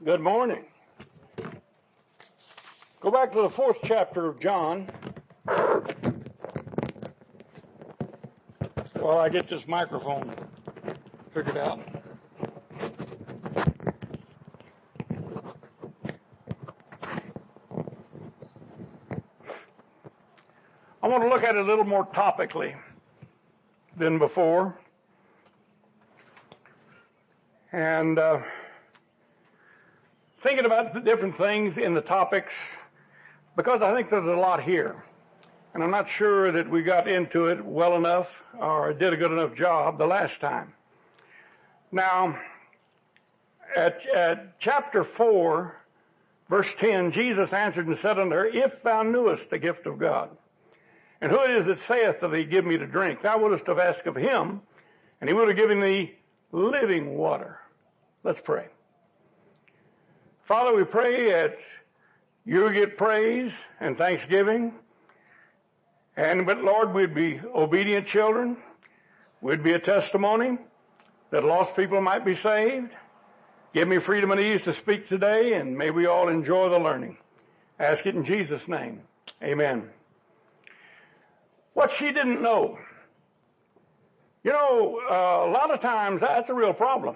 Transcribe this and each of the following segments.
Good morning. Go back to the 4th chapter of John. While I get this microphone figured out. I want to look at it a little more topically than before. And thinking about the different things in the topics, because I think there's a lot here. And I'm not sure that we got into it well enough or did a good enough job the last time. Now, at chapter 4, verse 10, Jesus answered and said unto her, If thou knewest the gift of God, and who it is that saith to thee, Give me to drink, thou wouldest have asked of him, and he would have given thee living water. Let's pray. Father, we pray that you get praise and thanksgiving. But Lord, we'd be obedient children. We'd be a testimony that lost people might be saved. Give me freedom and ease to speak today, and may we all enjoy the learning. Ask it in Jesus' name. Amen. What she didn't know. You know, a lot of times that's a real problem.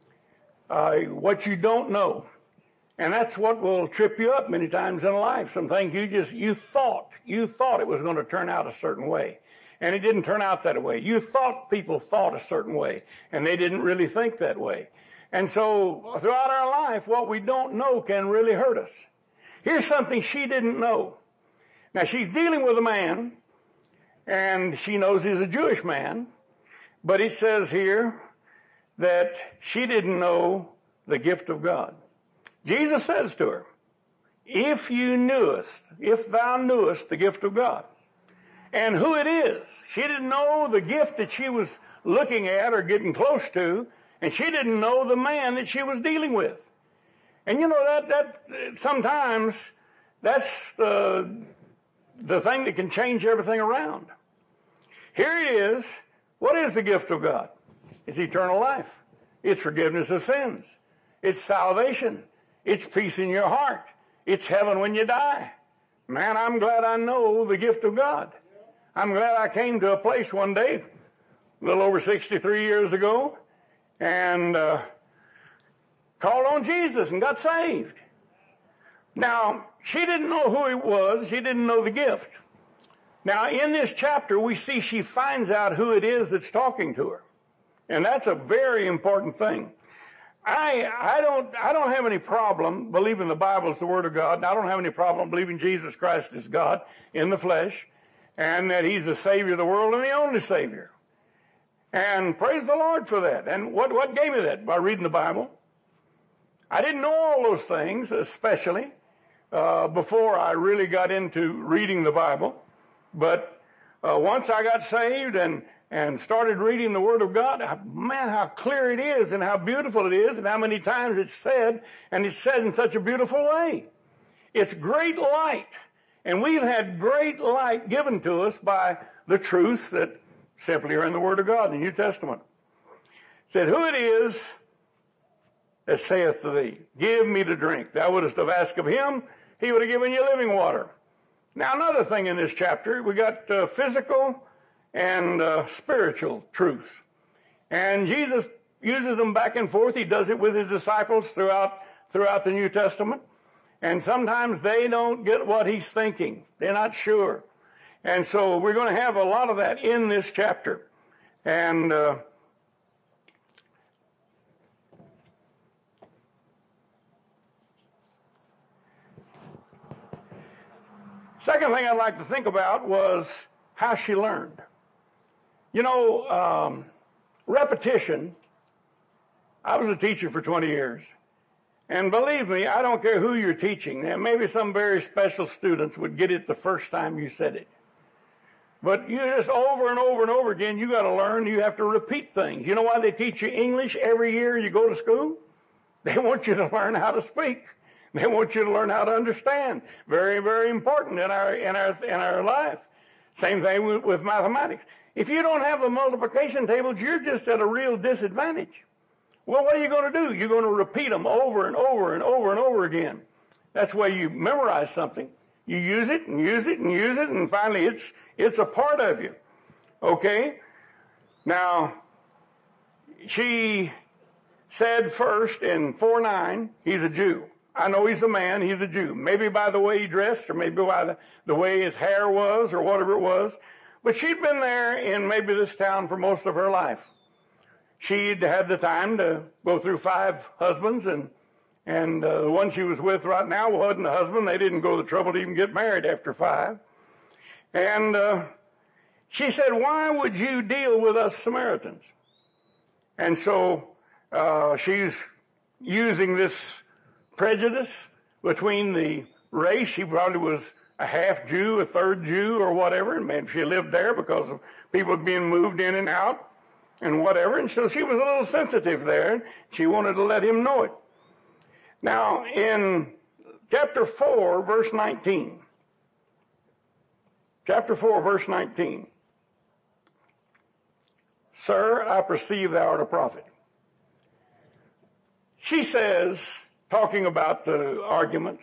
What you don't know. And that's what will trip you up many times in life. Some things you thought it was going to turn out a certain way. And it didn't turn out that way. You thought people thought a certain way, and they didn't really think that way. And so throughout our life, what we don't know can really hurt us. Here's something she didn't know. Now, she's dealing with a man, and she knows he's a Jewish man, but it says here that she didn't know the gift of God. Jesus says to her, if thou knewest the gift of God, and who it is. She didn't know the gift that she was looking at or getting close to, and she didn't know the man that she was dealing with. And you know, that sometimes that's the thing that can change everything around. Here it is. What is the gift of God? It's eternal life. It's forgiveness of sins. It's salvation. It's peace in your heart. It's heaven when you die. Man, I'm glad I know the gift of God. I'm glad I came to a place one day, a little over 63 years ago, and called on Jesus and got saved. Now, she didn't know who he was. She didn't know the gift. Now, in this chapter, we see she finds out who it is that's talking to her. And that's a very important thing. I don't have any problem believing the Bible is the Word of God, and I don't have any problem believing Jesus Christ is God in the flesh, and that He's the Savior of the world and the only Savior. And praise the Lord for that. And what gave me that? By reading the Bible. I didn't know all those things, especially before I really got into reading the Bible. But once I got saved and started reading the Word of God, man, how clear it is and how beautiful it is and how many times it's said, and it's said in such a beautiful way. It's great light, and we've had great light given to us by the truths that simply are in the Word of God in the New Testament. It said, who it is that saith to thee, Give me to drink. Thou wouldest have asked of him, he would have given you living water. Now, another thing in this chapter, we got physical and spiritual truth. And Jesus uses them back and forth. He does it with his disciples throughout the New Testament. And sometimes they don't get what he's thinking. They're not sure. And so we're going to have a lot of that in this chapter. And second thing I'd like to think about was how she learned. You know, repetition. I was a teacher for 20 years. And believe me, I don't care who you're teaching. Now, maybe some very special students would get it the first time you said it. But you just over and over and over again, you got to learn. You have to repeat things. You know why they teach you English every year you go to school? They want you to learn how to speak. They want you to learn how to understand. Very, very important in our life. Same thing with mathematics. If you don't have the multiplication tables, you're just at a real disadvantage. Well, what are you going to do? You're going to repeat them over and over and over and over again. That's why you memorize something. You use it and use it and use it, and finally it's a part of you. Okay? Now, she said first in 4:9, he's a Jew. I know he's a man, he's a Jew. Maybe by the way he dressed, or maybe by the way his hair was, or whatever it was. But she'd been there in maybe this town for most of her life. She'd had the time to go through 5 husbands, and the one she was with right now wasn't a husband. They didn't go to the trouble to even get married after 5. And she said, why would you deal with us Samaritans? And so she's using this prejudice between the race. She probably was a half Jew, a third Jew, or whatever, and maybe she lived there because of people being moved in and out and whatever, and so she was a little sensitive there. She wanted to let him know it. Now, in chapter 4, verse 19, Sir, I perceive thou art a prophet. She says, talking about the arguments,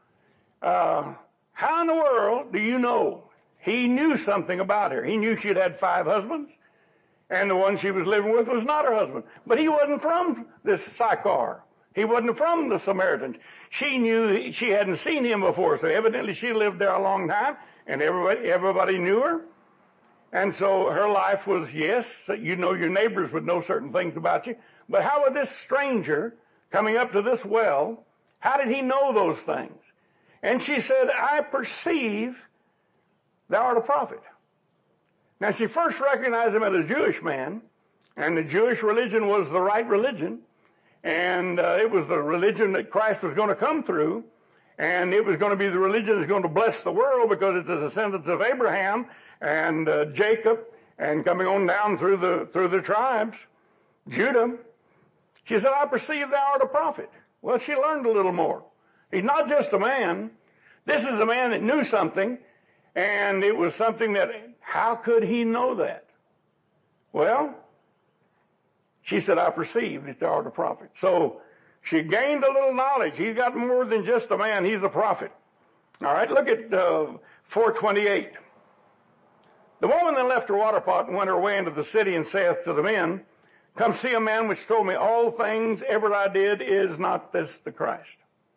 how in the world do you know? He knew something about her. He knew she'd had 5 husbands, and the one she was living with was not her husband. But he wasn't from this Sychar. He wasn't from the Samaritans. She knew, she hadn't seen him before, so evidently she lived there a long time, and everybody knew her. And so her life was, yes, you know, your neighbors would know certain things about you, but how would this stranger coming up to this well, how did he know those things? And she said, I perceive thou art a prophet. Now, she first recognized him as a Jewish man, and the Jewish religion was the right religion, and it was the religion that Christ was going to come through, and it was going to be the religion that's going to bless the world because it's the descendants of Abraham and Jacob, and coming on down through the tribes, Judah. She said, I perceive thou art a prophet. Well, she learned a little more. He's not just a man. This is a man that knew something, and it was something that, how could he know that? Well, she said, I perceive that thou art a prophet. So she gained a little knowledge. He's got more than just a man. He's a prophet. All right, look at 4:28. The woman then left her water pot and went her way into the city and saith to the men, come see a man which told me all things ever I did. Is not this the Christ?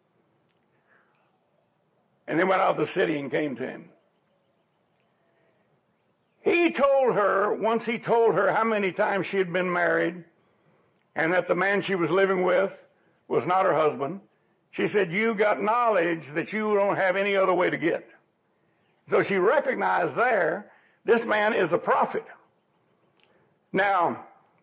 And they went out of the city and came to him. He told her, once he told her how many times she had been married and that the man she was living with was not her husband, she said, you got knowledge that you don't have any other way to get. So she recognized there, this man is a prophet. Now,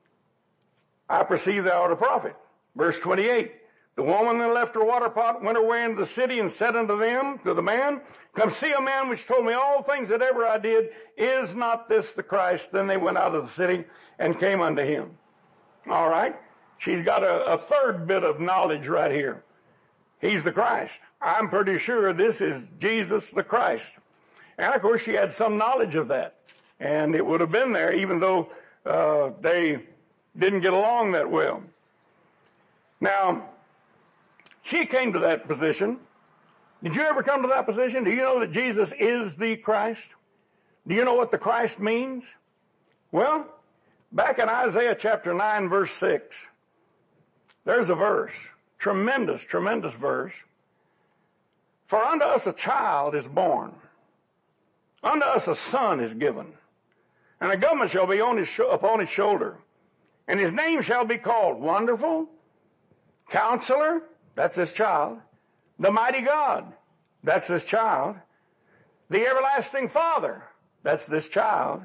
I perceive thou art a prophet. Verse 28. The woman then left her water pot, went her way into the city, and said unto them, to the man, come see a man which told me all things that ever I did. Is not this the Christ? Then they went out of the city and came unto him. All right. She's got a third bit of knowledge right here. He's the Christ. I'm pretty sure this is Jesus the Christ. And of course she had some knowledge of that. And it would have been there even though they didn't get along that well. Now, she came to that position. Did you ever come to that position? Do you know that Jesus is the Christ? Do you know what the Christ means? Well, back in Isaiah chapter 9, verse 6, there's a verse, tremendous, tremendous verse. For unto us a child is born, unto us a son is given, and a government shall be on upon his shoulder, and his name shall be called Wonderful, Counselor, that's this child, the Mighty God, that's this child, the Everlasting Father, that's this child,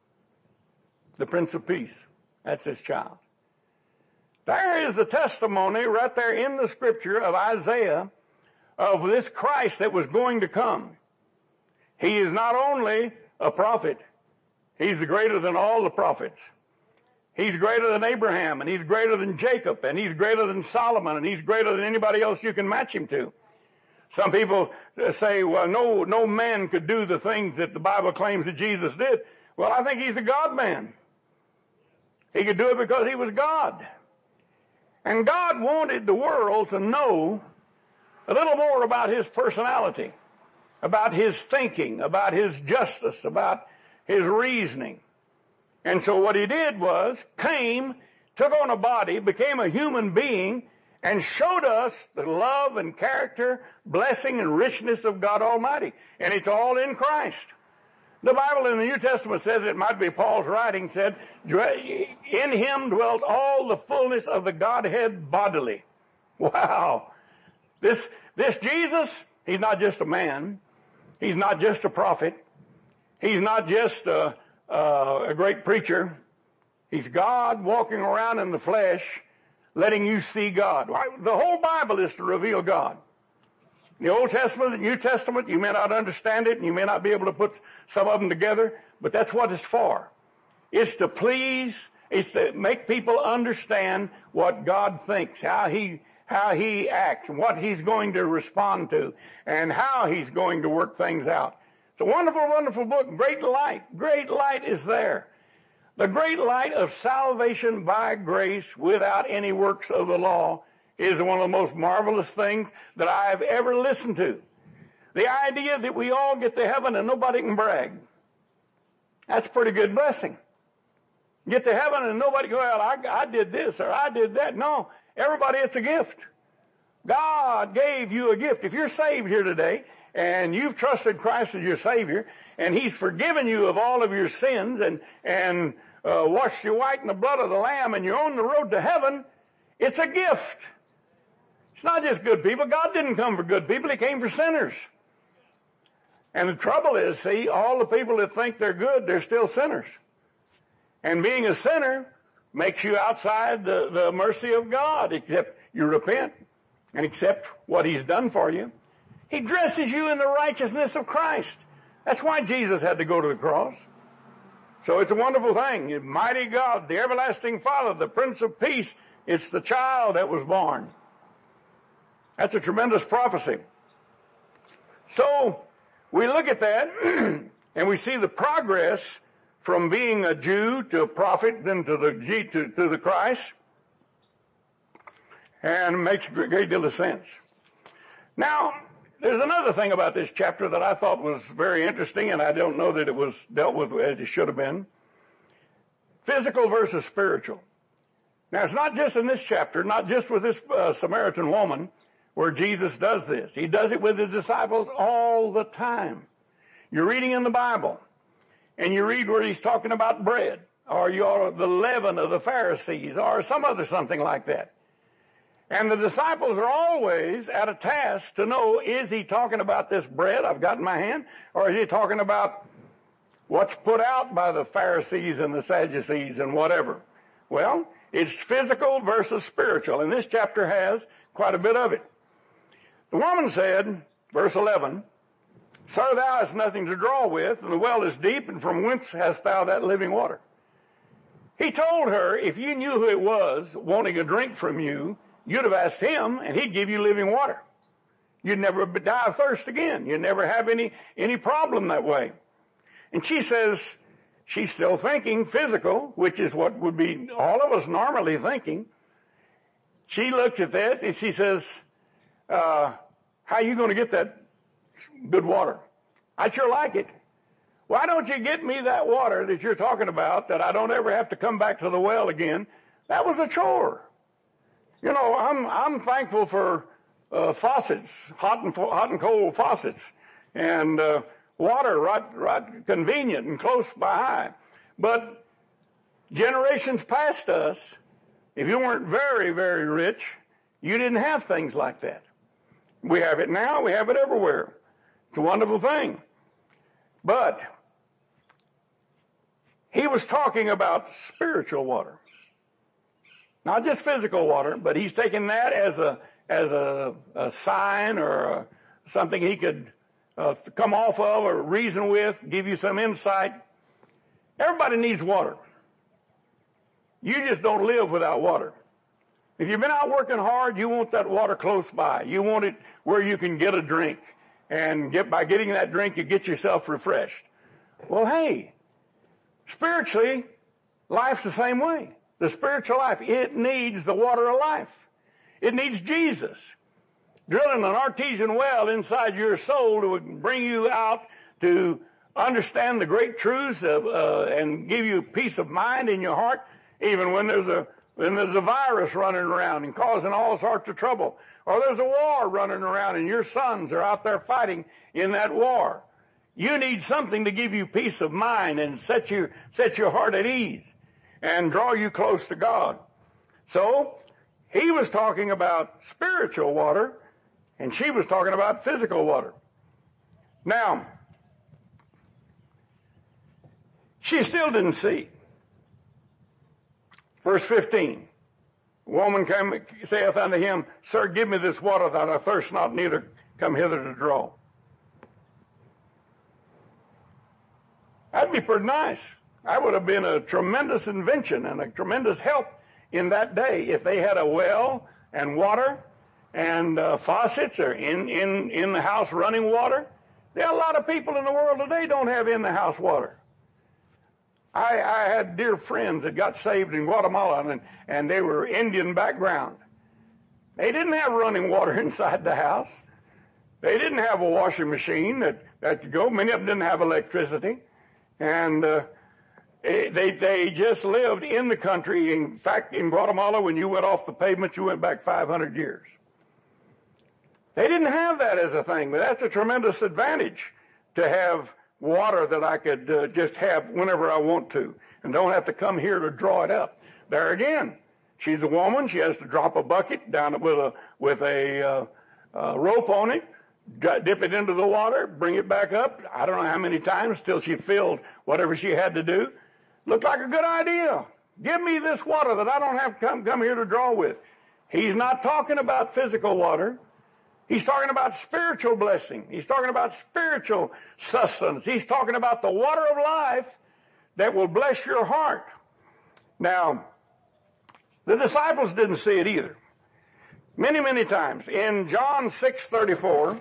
the Prince of Peace, that's this child. There is the testimony right there in the scripture of Isaiah of this Christ that was going to come. He is not only a prophet, he's greater than all the prophets. He's greater than Abraham, and he's greater than Jacob, and he's greater than Solomon, and he's greater than anybody else you can match him to. Some people say, well, no man could do the things that the Bible claims that Jesus did. Well, I think he's a God man. He could do it because he was God. And God wanted the world to know a little more about his personality, about his thinking, about his justice, about his reasoning. And so what he did was came, took on a body, became a human being, and showed us the love and character, blessing and richness of God Almighty. And it's all in Christ. The Bible in the New Testament says, it might be Paul's writing, said, in him dwelt all the fullness of the Godhead bodily. Wow. This Jesus, he's not just a man. He's not just a prophet. He's not just a great preacher. He's God walking around in the flesh, letting you see God. The whole Bible is to reveal God. The Old Testament, the New Testament, you may not understand it, and you may not be able to put some of them together, but that's what it's for. It's to please, it's to make people understand what God thinks, how he acts, what he's going to respond to, and how he's going to work things out. It's a wonderful, wonderful book. Great light is there. The great light of salvation by grace without any works of the law is one of the most marvelous things that I have ever listened to. The idea that we all get to heaven and nobody can brag. That's a pretty good blessing. Get to heaven and nobody go, well, I did this or I did that. No, everybody, it's a gift. God gave you a gift. If you're saved here today and you've trusted Christ as your Savior and he's forgiven you of all of your sins and washed you white in the blood of the Lamb and you're on the road to heaven, it's a gift. It's not just good people. God didn't come for good people. He came for sinners. And the trouble is, see, all the people that think they're good, they're still sinners. And being a sinner makes you outside the mercy of God, except you repent and accept what he's done for you. He dresses you in the righteousness of Christ. That's why Jesus had to go to the cross. So it's a wonderful thing. Mighty God, the everlasting Father, the Prince of Peace, it's the child that was born. That's a tremendous prophecy. So we look at that and we see the progress from being a Jew to a prophet, then to the Christ, and it makes a great deal of sense. Now, there's another thing about this chapter that I thought was very interesting, and I don't know that it was dealt with as it should have been. Physical versus spiritual. Now, it's not just in this chapter, not just with this Samaritan woman, where Jesus does this. He does it with his disciples all the time. You're reading in the Bible, and you read where he's talking about bread, or you're the leaven of the Pharisees, or some other something like that. And the disciples are always at a task to know, is he talking about this bread I've got in my hand, or is he talking about what's put out by the Pharisees and the Sadducees and whatever? Well, it's physical versus spiritual, and this chapter has quite a bit of it. The woman said, verse 11, Sir, thou hast nothing to draw with, and the well is deep, and from whence hast thou that living water? He told her, if you knew who it was wanting a drink from you, you'd have asked him, and he'd give you living water. You'd never die of thirst again. You'd never have any problem that way. And she says, she's still thinking physical, which is what would be all of us normally thinking. She looks at this, and she says, how are you going to get that good water? I'd sure like it. Why don't you get me that water that you're talking about, that I don't ever have to come back to the well again? That was a chore. You know, I'm thankful for faucets, hot and cold faucets, and water right convenient and close by. But generations past us, if you weren't very, very rich, you didn't have things like that. We have it now. We have it everywhere. It's a wonderful thing. But he was talking about spiritual water. Not just physical water, but he's taking that as a sign or something he could come off of or reason with, give you some insight. Everybody needs water. You just don't live without water. If you've been out working hard, you want that water close by. You want it where you can get a drink. And by getting that drink, you get yourself refreshed. Well, hey, spiritually, life's the same way. The spiritual life, it needs the water of life. It needs Jesus. Drilling an artesian well inside your soul to bring you out to understand the great truths and give you peace of mind in your heart, even when there's a virus running around and causing all sorts of trouble, or there's a war running around and your sons are out there fighting in that war. You need something to give you peace of mind and set your heart at ease and draw you close to God. So he was talking about spiritual water, and she was talking about physical water. Now, she still didn't see. Verse 15, the woman saith unto him, Sir, give me this water that I thirst not, neither come hither to draw. That'd be pretty nice. That would have been a tremendous invention and a tremendous help in that day if they had a well and water and faucets or in the house running water. There are a lot of people in the world today don't have in the house water. I had dear friends that got saved in Guatemala, and they were Indian background. They didn't have running water inside the house. They didn't have a washing machine that could go. Many of them didn't have electricity. And they just lived in the country. In fact, in Guatemala, when you went off the pavement, you went back 500 years. They didn't have that as a thing, but that's a tremendous advantage to have water that I could just have whenever I want to and don't have to come here to draw it up. There again, she's a woman. She has to drop a bucket down with a rope on it, dip it into the water, bring it back up. I don't know how many times till she filled whatever she had to do. Looked like a good idea. Give me this water that I don't have to come here to draw with. He's not talking about physical water. He's talking about spiritual blessing. He's talking about spiritual sustenance. He's talking about the water of life that will bless your heart. Now, the disciples didn't see it either. Many, many times. In John 6:34,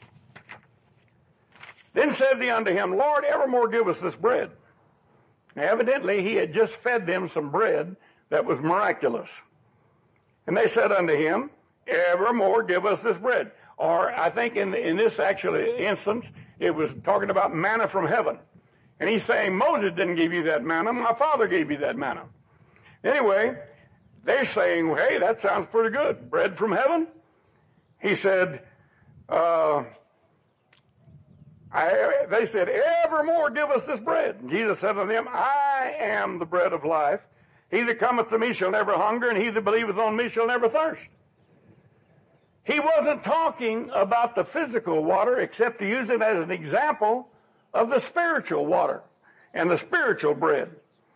then said they unto him, Lord, evermore give us this bread. Now, evidently, he had just fed them some bread that was miraculous. And they said unto him, evermore give us this bread. Or I think in this actually instance, it was talking about manna from heaven. And he's saying, Moses didn't give you that manna, my father gave you that manna. Anyway, they're saying, hey, that sounds pretty good. Bread from heaven? He said, they said, evermore give us this bread. And Jesus said unto them, I am the bread of life. He that cometh to me shall never hunger, and he that believeth on me shall never thirst. He wasn't talking about the physical water, except to use it as an example of the spiritual water and the spiritual bread.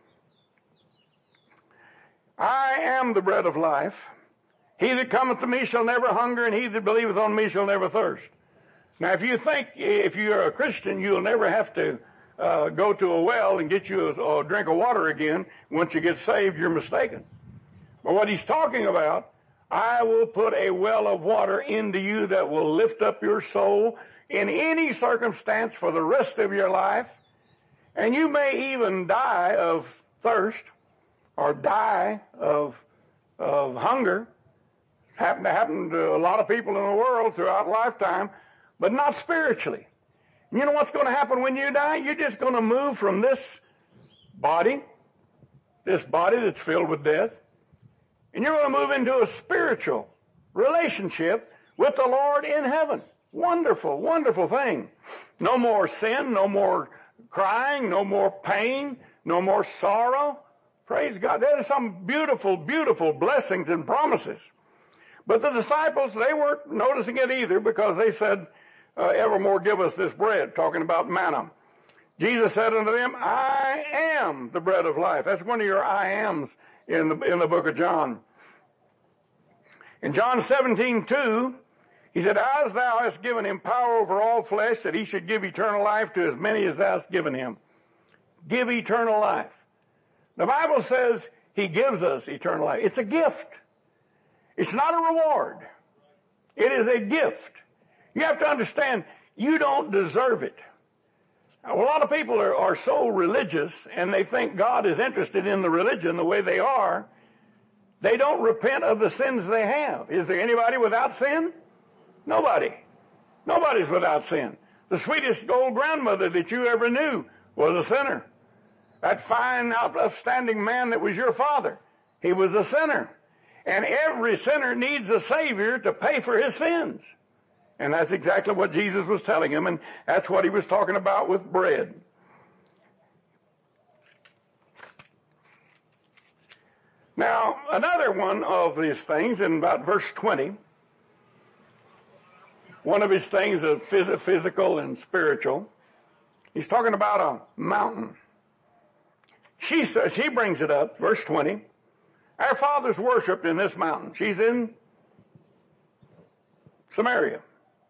I am the bread of life. He that cometh to me shall never hunger, and he that believeth on me shall never thirst. Now, if you think if you're a Christian, you'll never have to go to a well and get you a drink of water again once you get saved, you're mistaken. But what he's talking about, I will put a well of water into you that will lift up your soul in any circumstance for the rest of your life. And you may even die of thirst or die of hunger. It's happened to a lot of people in the world throughout lifetime, but not spiritually. You know what's going to happen when you die? You're just going to move from this body that's filled with death, and you're going to move into a spiritual relationship with the Lord in heaven. Wonderful, wonderful thing. No more sin, no more crying, no more pain, no more sorrow. Praise God. There's some beautiful, beautiful blessings and promises. But the disciples, they weren't noticing it either, because they said, evermore give us this bread, talking about manna. Jesus said unto them, I am the bread of life. That's one of your I ams in the book of John. In John 17:2, he said, as thou hast given him power over all flesh, that he should give eternal life to as many as thou hast given him. Give eternal life. The Bible says he gives us eternal life. It's a gift. It's not a reward. It is a gift. You have to understand, you don't deserve it. A lot of people are so religious, and they think God is interested in the religion the way they are. They don't repent of the sins they have. Is there anybody without sin? Nobody. Nobody's without sin. The sweetest old grandmother that you ever knew was a sinner. That fine, upstanding man that was your father, he was a sinner. And every sinner needs a Savior to pay for his sins. And that's exactly what Jesus was telling him, and that's what he was talking about with bread. Now, another one of these things, in about verse 20, one of his things of physical and spiritual, he's talking about a mountain. She brings it up, verse 20. Our fathers worshipped in this mountain. She's in Samaria.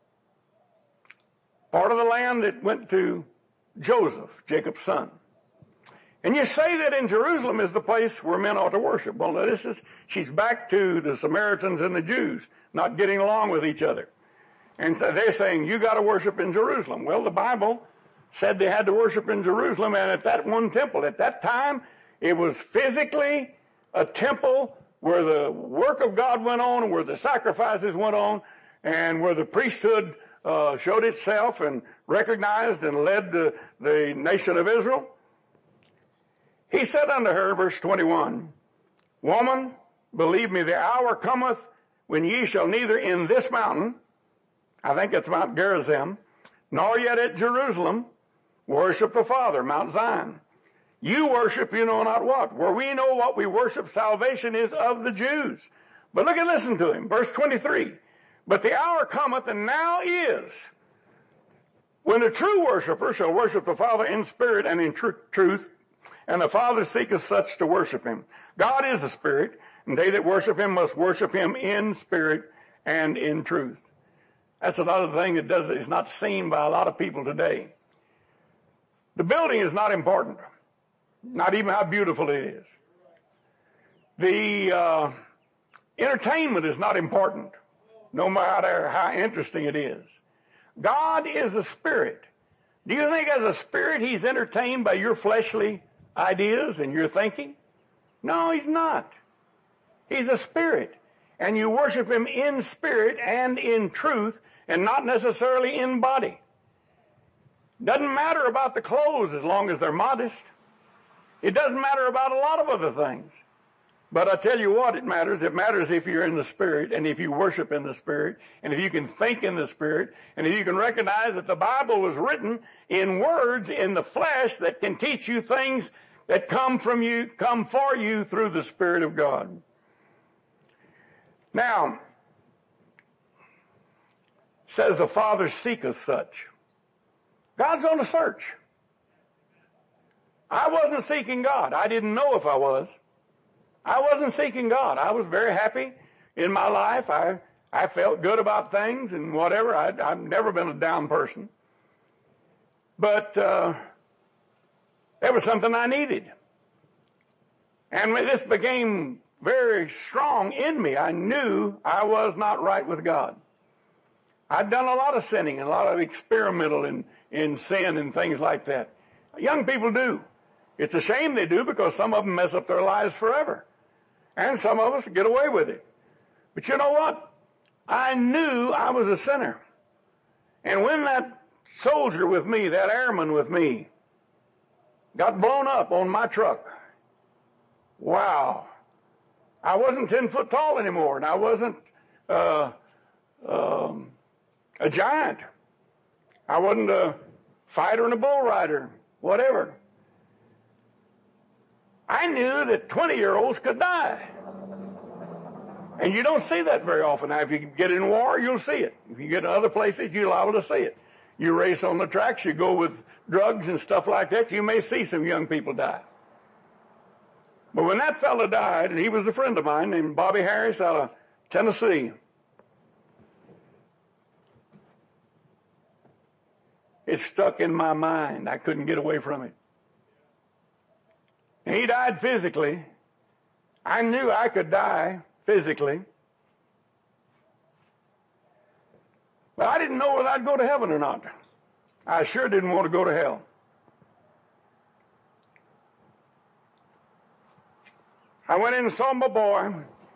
Part of the land that went to Joseph, Jacob's son. And you say that in Jerusalem is the place where men ought to worship. Well, now she's back to the Samaritans and the Jews not getting along with each other. And so they're saying, you got to worship in Jerusalem. Well, the Bible said they had to worship in Jerusalem, and at that one temple. At that time, it was physically a temple where the work of God went on, and where the sacrifices went on, and where the priesthood showed itself and recognized and led the nation of Israel. He said unto her, verse 21, Woman, believe me, the hour cometh when ye shall neither in this mountain, I think it's Mount Gerizim, nor yet at Jerusalem, worship the Father, Mount Zion. You worship you know not what. Where we know what we worship, salvation is of the Jews. But look and listen to him. Verse 23. But the hour cometh, and now is, when the true worshiper shall worship the Father in spirit and in truth, and the Father seeketh such to worship him. God is a spirit, and they that worship him must worship him in spirit and in truth. That's another thing that is not seen by a lot of people today. The building is not important, not even how beautiful it is. The entertainment is not important, no matter how interesting it is. God is a spirit. Do you think as a spirit he's entertained by your fleshly ideas and your thinking? No, he's not. He's a spirit. And you worship him in spirit and in truth, and not necessarily in body. Doesn't matter about the clothes as long as they're modest. It doesn't matter about a lot of other things. But I tell you what, it matters. It matters if you're in the Spirit, and if you worship in the Spirit, and if you can think in the Spirit, and if you can recognize that the Bible was written in words in the flesh that can teach you things that come for you through the Spirit of God. Now, says the Father seeketh such. God's on a search. I wasn't seeking God. I didn't know if I was. I wasn't seeking God. I was very happy in my life. I felt good about things and whatever. I've never been a down person. But there was something I needed. And when this became very strong in me, I knew I was not right with God. I'd done a lot of sinning and a lot of experimental in sin and things like that. Young people do. It's a shame they do, because some of them mess up their lives forever. And some of us get away with it. But you know what? I knew I was a sinner. And when that soldier with me, that airman with me, got blown up on my truck, wow. I wasn't 10 foot tall anymore, and I wasn't a giant. I wasn't a fighter and a bull rider, whatever. I knew that 20-year-olds could die. And you don't see that very often. Now, if you get in war, you'll see it. If you get in other places, you're liable to see it. You race on the tracks, you go with drugs and stuff like that, you may see some young people die. But when that fellow died, and he was a friend of mine named Bobby Harris out of Tennessee, it stuck in my mind. I couldn't get away from it. And he died physically. I knew I could die physically. But I didn't know whether I'd go to heaven or not. I sure didn't want to go to hell. I went in and saw my boy.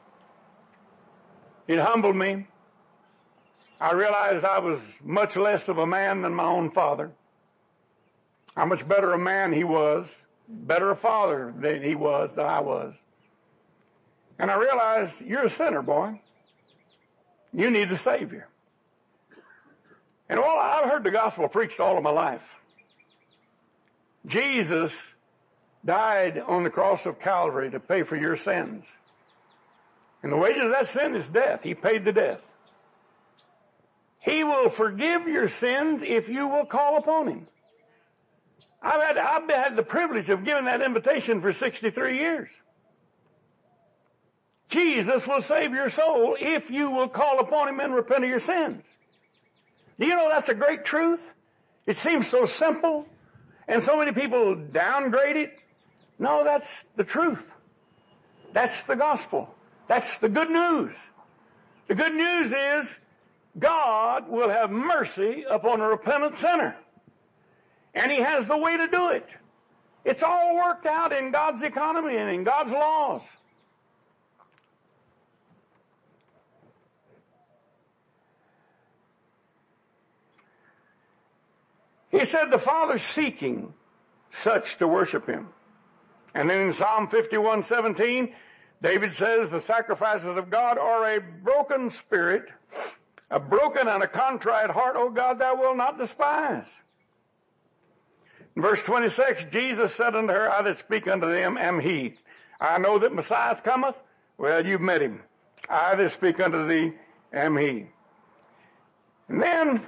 It humbled me. I realized I was much less of a man than my own father. How much better a man he was, better a father than he was, than I was. And I realized, you're a sinner, boy. You need a Savior. And well, I've heard the gospel preached all of my life. Jesus died on the cross of Calvary to pay for your sins. And the wages of that sin is death. He paid the death. He will forgive your sins if you will call upon Him. I've had the privilege of giving that invitation for 63 years. Jesus will save your soul if you will call upon Him and repent of your sins. Do you know that's a great truth? It seems so simple, and so many people downgrade it. No, that's the truth. That's the gospel. That's the good news. The good news is God will have mercy upon a repentant sinner. And He has the way to do it. It's all worked out in God's economy and in God's laws. He said the Father's seeking such to worship Him. And then in Psalm 51:17, David says the sacrifices of God are a broken spirit, a broken and a contrite heart, O God, thou wilt not despise. In verse 26, Jesus said unto her, I that speak unto them am He. I know that Messiah cometh. Well, you've met Him. I that speak unto thee am He. And then,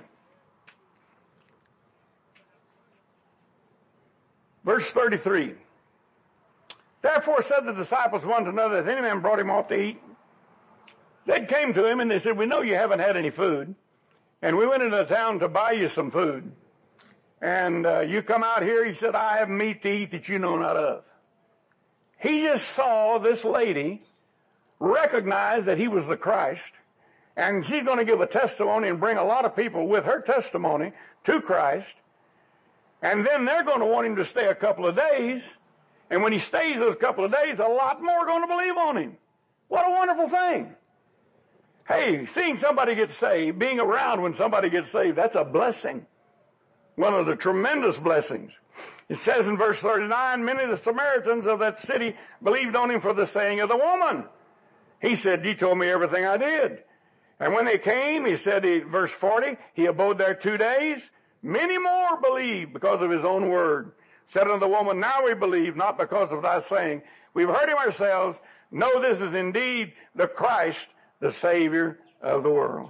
verse 33. Therefore said the disciples one to another, if any man brought Him aught to eat, they came to Him and they said, we know you haven't had any food, and we went into the town to buy you some food. And you come out here, He said, I have meat to eat that you know not of. He just saw this lady recognize that He was the Christ, and she's going to give a testimony and bring a lot of people with her testimony to Christ. And then they're going to want Him to stay a couple of days. And when He stays those couple of days, a lot more are going to believe on Him. What a wonderful thing. Hey, seeing somebody get saved, being around when somebody gets saved, that's a blessing. One of the tremendous blessings. It says in verse 39, many of the Samaritans of that city believed on Him for the saying of the woman. He said, He told me everything I did. And when they came, He said, verse 40, He abode there 2 days. Many more believed because of His own word. Said unto the woman, now we believe, not because of thy saying. We've heard Him ourselves. Know this is indeed the Christ, the Savior of the world.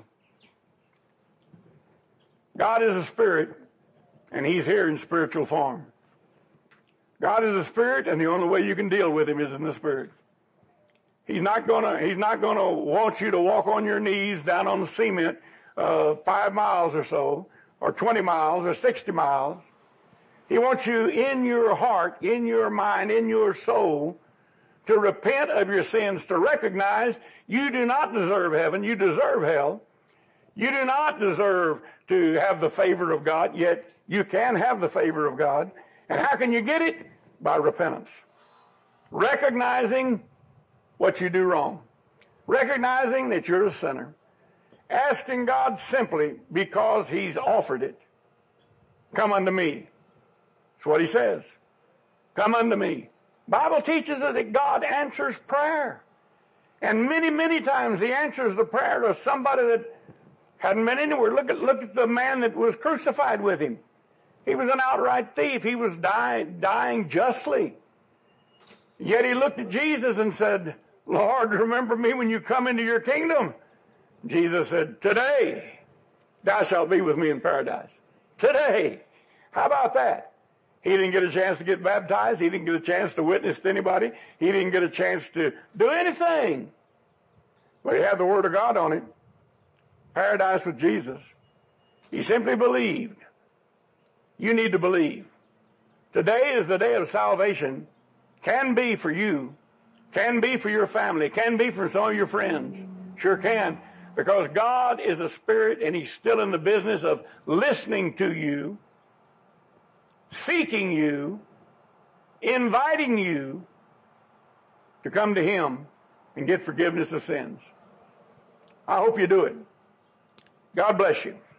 God is a spirit, and He's here in spiritual form. God is a spirit, and the only way you can deal with Him is in the spirit. He's not gonna want you to walk on your knees down on the cement 5 miles or so, or 20 miles, or 60 miles. He wants you in your heart, in your mind, in your soul, to repent of your sins, to recognize you do not deserve heaven, you deserve hell. You do not deserve to have the favor of God, yet you can have the favor of God. And how can you get it? By repentance. Recognizing what you do wrong. Recognizing that you're a sinner. Asking God simply because He's offered it. Come unto me. That's what He says. Come unto me. Bible teaches us that God answers prayer. And many, many times He answers the prayer of somebody that hadn't been anywhere. Look at the man that was crucified with Him. He was an outright thief. He was dying justly. Yet he looked at Jesus and said, Lord, remember me when you come into your kingdom. Jesus said, today thou shalt be with me in paradise. Today. How about that? He didn't get a chance to get baptized. He didn't get a chance to witness to anybody. He didn't get a chance to do anything. But he had the Word of God on it. Paradise with Jesus. He simply believed. You need to believe. Today is the day of salvation. Can be for you. Can be for your family. Can be for some of your friends. Sure can. Because God is a spirit and He's still in the business of listening to you, seeking you, inviting you to come to Him and get forgiveness of sins. I hope you do it. God bless you.